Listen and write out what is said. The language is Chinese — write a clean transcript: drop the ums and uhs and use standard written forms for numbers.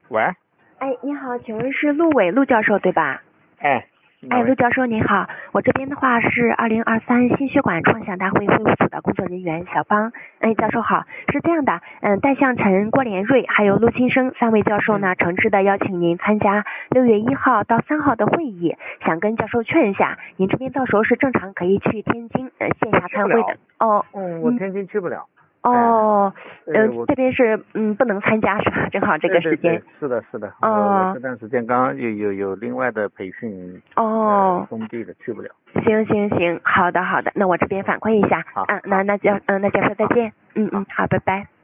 喂， 哎，你好，请问是陆教授对吧？ 哎， 陆教授您好，我这边的话是2023心血管创想大会会务组的工作人员小芳。教授好，是这样的，戴向晨、郭连瑞还有陆清生3位教授呢，诚挚的邀请您参加6月1号到3号的会议，想跟教授劝一下，您这边到时候是正常可以去天津线下参会的。 我天津去不了。 这边是不能参加是吧？正好这个时间。 对，是的。我这段时间刚刚有另外的培训。封闭的去不了。 行，好的，那我这边反馈一下。 好。 那教授再见。好，拜拜。